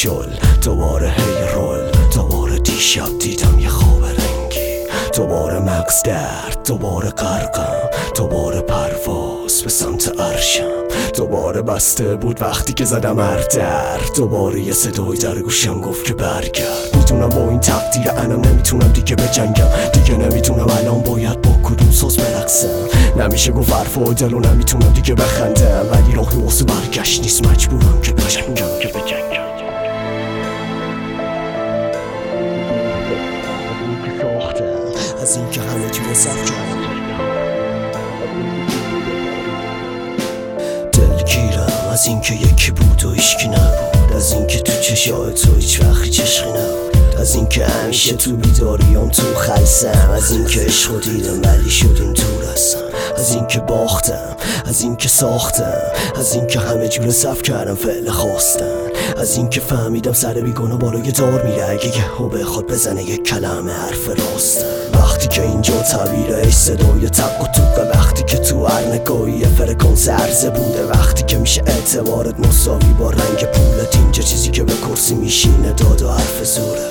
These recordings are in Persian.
شل دوباره هی رول دوباره دیشب دیدم یه خواب رنگی دوباره مغز درد دوباره غرقم دوباره پرواز به سمت عرشم دوباره بسته بود وقتی که زدم در دوباره یه صدای در گوشم گفت که برگرد میدونم با این تقدیر انم نمیتونم دیگه بجنگم دیگه نمیتونم الان باید با کدوم ساز برقصم نمیشه گفت حرف و دل و نمیتونم دیگه بخندم ولی راهی واسه برگشت نیست مجبورم که بجنگم از این که همه جور صف کردم دلگیرم از این که یکی بود و هیچکی نبود از این که تو چشای تو هیچ وقتی چشقی نبود از این که همیشه تو بیداریم تو خلصم از این که عشق دیدم ولی شدیم دور هستم از این که باختم از این که ساختم از این که همه جور صف کردم فعل خواستن از این که فهمیدم سر بیگانه بالای دار میره اگه یهو بخواد بزنه یک کلمه حرف راستن وقتی که اینجا تعبیره صدای تق و توقه وقتی که تو هر نگاهی فرکانس عرضه بوده وقتی که میشه اعتبارت مساوی با رنگ پولت اینجا چیزی که به کرسی میشینه داد و حرف زوره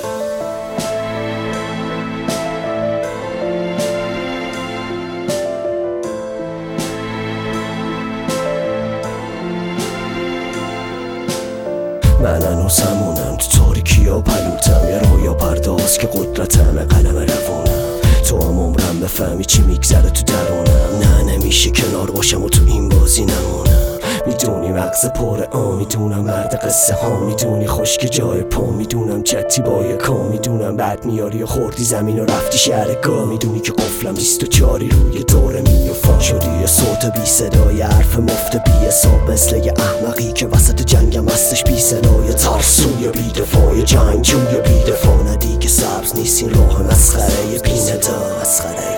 من هنوز همونم تو تاریکی ها پلوتم یه رویا پرداز که قدرتم قلم روانم تو هم عمرم بفهمی چی میگذره تو درونم نه نمیشه کنار باشم و تو این بازی نمونم میدونی مغز پره میدونم مرد قصه ها میدونی خشک جای پا میدونم چتی با کا میدونم بعد میاری و خوردی زمین و رفتی شهرگاه میدونی که قفلم 24 روی دور میوفا شدی یه صوت بی صدای حرف مفت بی حساب مثل یه احمقی که وسط جنگم هستش بی صدای ترسوی بی دفاع جنگجوی بی دفاع ندیگه سبز نیست این راه مسخره بی ندا مسخره